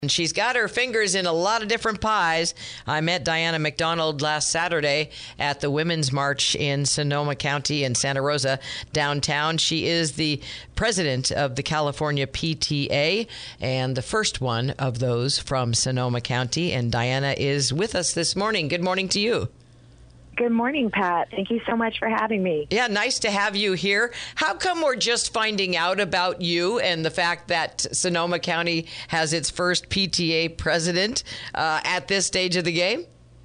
And she's got her fingers in a lot of different pies. I met Diana McDonald last Saturday at the Women's March in Sonoma County in Santa Rosa downtown. She is the president of the California PTA and the first one of those from Sonoma County. And Diana is with us this morning. Good morning to you. Good morning, Pat. Thank you so much for having me. Yeah, nice to have you here. How come we're just finding out about you and the fact that Sonoma County has its first PTA president at this stage of the game?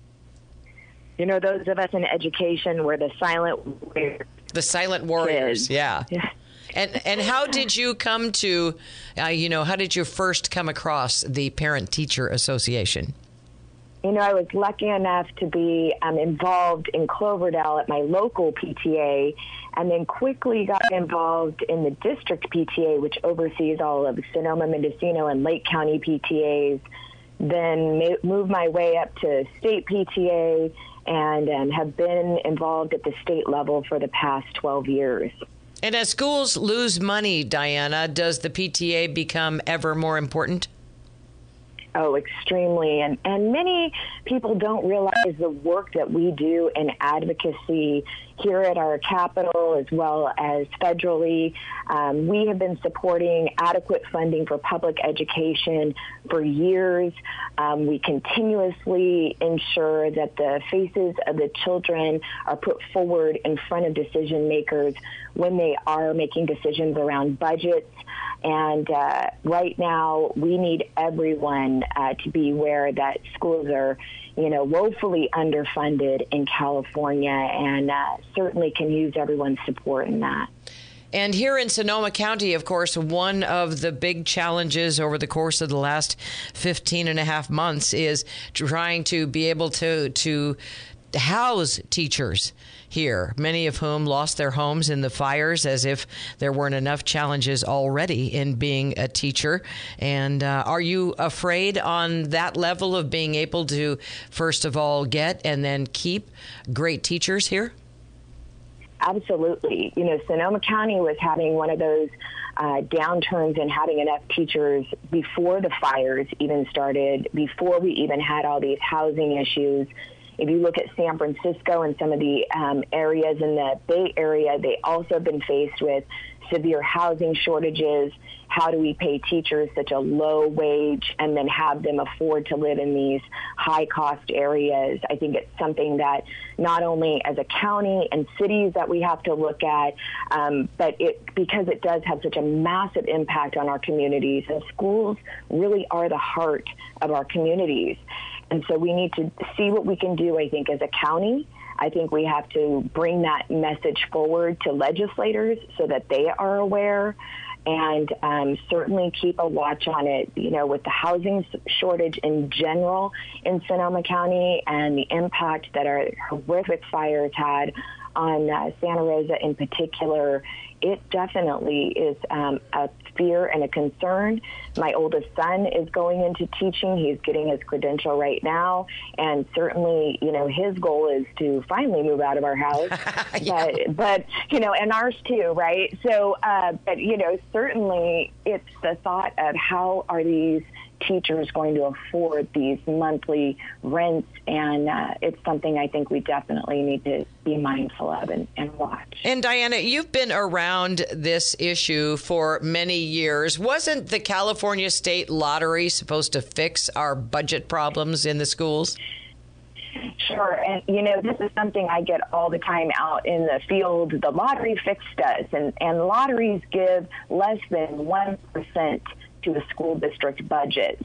You know, those of us in education were the silent warriors. The silent warriors, yeah. And how did you come to, how did you first come across the Parent-Teacher Association? You know, I was lucky enough to be involved in Cloverdale at my local PTA, and then quickly got involved in the district PTA, which oversees all of Sonoma, Mendocino, and Lake County PTAs. Then moved my way up to state PTA and have been involved at the state level for the past 12 years. And as schools lose money, Diana, does the PTA become ever more important? Oh, extremely. And many people don't realize the work that we do in advocacy here at our capital as well as federally. We have been supporting adequate funding for public education for years. We continuously ensure that the faces of the children are put forward in front of decision makers when they are making decisions around budgets. And right now, we need everyone to be aware that schools are, woefully underfunded in California, and certainly can use everyone's support in that. And here in Sonoma County, of course, one of the big challenges over the course of the last 15 and a half months is trying to be able to house teachers here, many of whom lost their homes in the fires, as if there weren't enough challenges already in being a teacher. And are you afraid on that level of being able to, first of all, get and then keep great teachers here? Absolutely. Sonoma County was having one of those downturns in having enough teachers before the fires even started, before we even had all these housing issues. If you look at San Francisco and some of the areas in the Bay Area, they also have been faced with severe housing shortages. How do we pay teachers such a low wage and then have them afford to live in these high-cost areas? I think it's something that not only as a county and cities that we have to look at, but because it does have such a massive impact on our communities. And schools really are the heart of our communities. And so we need to see what we can do, I think, as a county. I think we have to bring that message forward to legislators so that they are aware, and certainly keep a watch on it, with the housing shortage in general in Sonoma County and the impact that our horrific fires had on Santa Rosa in particular. It definitely is a fear and a concern. My oldest son is going into teaching. He's getting his credential right now. And certainly, his goal is to finally move out of our house. Yeah. But and ours too, right? So, certainly it's the thought of how are these teachers going to afford these monthly rents, and it's something I think we definitely need to be mindful of and watch. And Diana, you've been around this issue for many years. Wasn't the California State Lottery supposed to fix our budget problems in the schools? Sure. And, this is something I get all the time out in the field. The lottery fixed us, and lotteries give less than 1% to a school district budget.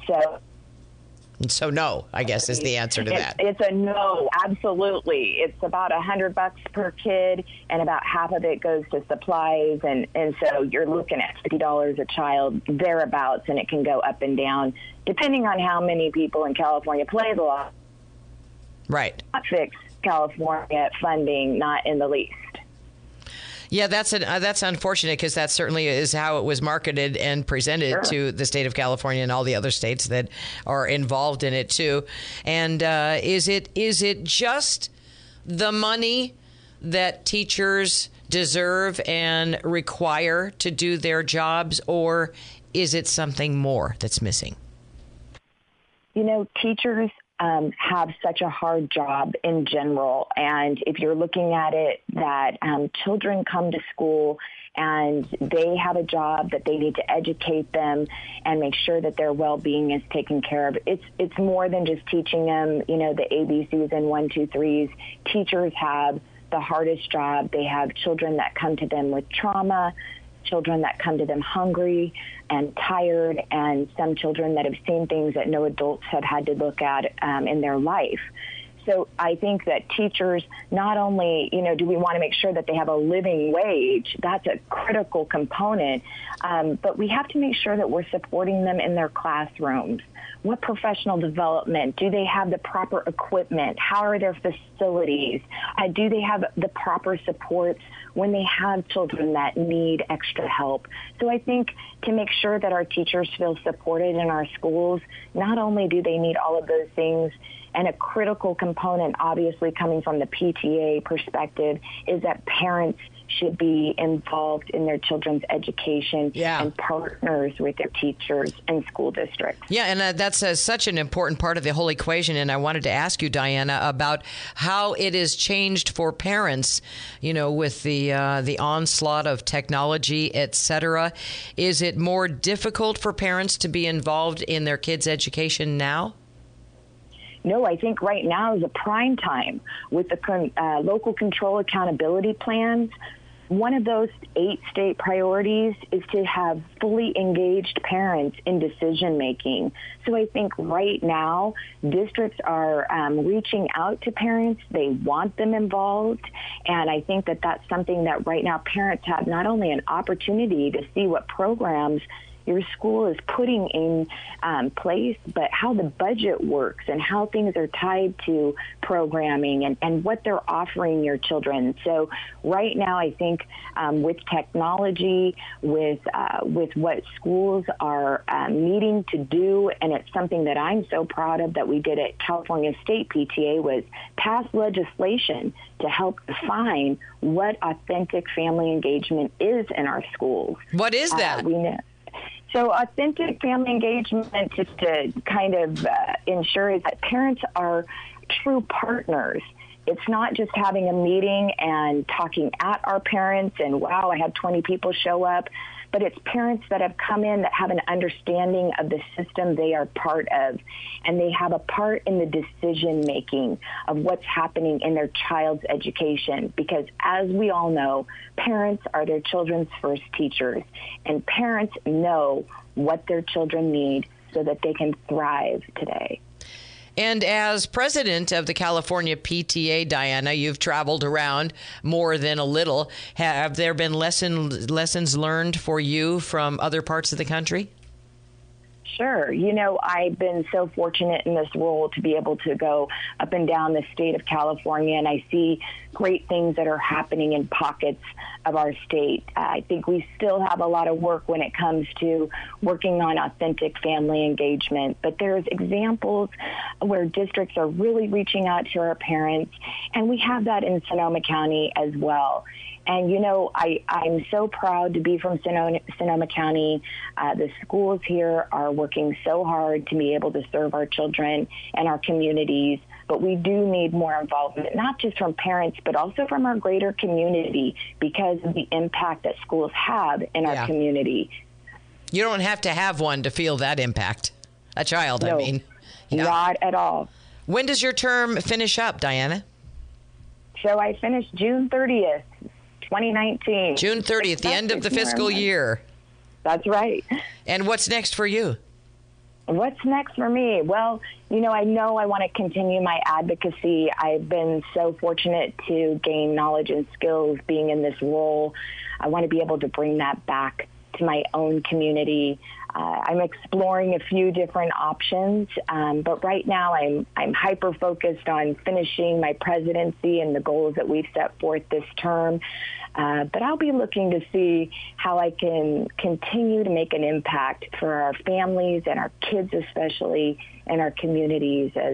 So no, I guess, is the answer to that. It's a no, absolutely. It's about $100 per kid, and about half of it goes to supplies, and so you're looking at $50 a child, thereabouts, and it can go up and down depending on how many people in California play the lottery. Right. Not fix California funding, not in the least. Yeah, that's unfortunate, because that certainly is how it was marketed and presented to the state of California and all the other states that are involved in it too. And is it just the money that teachers deserve and require to do their jobs, or is it something more that's missing? Teachers have such a hard job in general. And if you're looking at it that children come to school and they have a job that they need to educate them and make sure that their well-being is taken care of. It's more than just teaching them, the ABCs and 1, 2, 3s. Teachers have the hardest job. They have children that come to them with trauma, children that come to them hungry and tired, and some children that have seen things that no adults have had to look at in their life. So I think that teachers, not only, do we want to make sure that they have a living wage, that's a critical component, but we have to make sure that we're supporting them in their classrooms. What professional development? Do they have the proper equipment? How are their facilities? Do they have the proper supports when they have children that need extra help? So I think to make sure that our teachers feel supported in our schools, not only do they need all of those things, and a critical component, obviously coming from the PTA perspective, is that parents should be involved in their children's education and partners with their teachers and school districts. Yeah, and that's such an important part of the whole equation. And I wanted to ask you, Diana, about how it has changed for parents, with the onslaught of technology, et cetera. Is it more difficult for parents to be involved in their kids' education now? No, I think right now is a prime time with the local control accountability plans. One of those 8 state priorities is to have fully engaged parents in decision making. So I think right now districts are reaching out to parents. They want them involved. And I think that that's something that right now parents have not only an opportunity to see what programs your school is putting in place, but how the budget works and how things are tied to programming and what they're offering your children. So right now, I think with technology, with what schools are needing to do, and it's something that I'm so proud of that we did at California State PTA, was pass legislation to help define what authentic family engagement is in our schools. What is that? We know. So authentic family engagement, just to kind of ensure that parents are true partners. It's not just having a meeting and talking at our parents and, wow, I had 20 people show up, but it's parents that have come in that have an understanding of the system they are part of, and they have a part in the decision-making of what's happening in their child's education. Because as we all know, parents are their children's first teachers, and parents know what their children need so that they can thrive today. And as president of the California PTA, Diana, you've traveled around more than a little. Have there been lessons learned for you from other parts of the country? Sure. I've been so fortunate in this role to be able to go up and down the state of California, and I see great things that are happening in pockets of our state. I think we still have a lot of work when it comes to working on authentic family engagement, but there's examples where districts are really reaching out to our parents, and we have that in Sonoma County as well. And, I'm so proud to be from Sonoma County. The schools here are working so hard to be able to serve our children and our communities. But we do need more involvement, not just from parents, but also from our greater community because of the impact that schools have in our community. You don't have to have one to feel that impact. A child, no, I mean. Yeah. Not at all. When does your term finish up, Diana? So I finished June 30th. 2019. June 30th, the end of the fiscal year. That's right. And what's next for you? What's next for me? Well, I know I want to continue my advocacy. I've been so fortunate to gain knowledge and skills being in this role. I want to be able to bring that back to my own community. I'm exploring a few different options, but right now I'm hyper-focused on finishing my presidency and the goals that we've set forth this term. But I'll be looking to see how I can continue to make an impact for our families and our kids especially and our communities as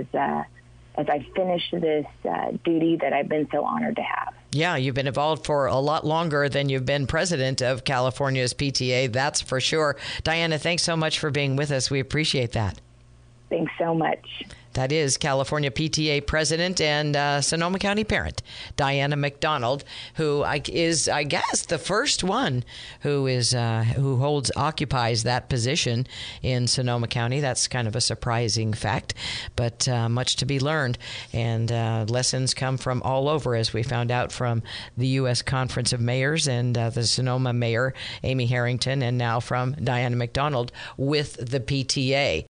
I finish this duty that I've been so honored to have. Yeah, you've been involved for a lot longer than you've been president of California's PTA, that's for sure. Diana, thanks so much for being with us. We appreciate that. Thanks so much. That is California PTA president and Sonoma County parent, Diana McDonald, who is, I guess, the first one who occupies that position in Sonoma County. That's kind of a surprising fact, but much to be learned. And lessons come from all over, as we found out from the U.S. Conference of Mayors and the Sonoma mayor, Amy Harrington, and now from Diana McDonald with the PTA.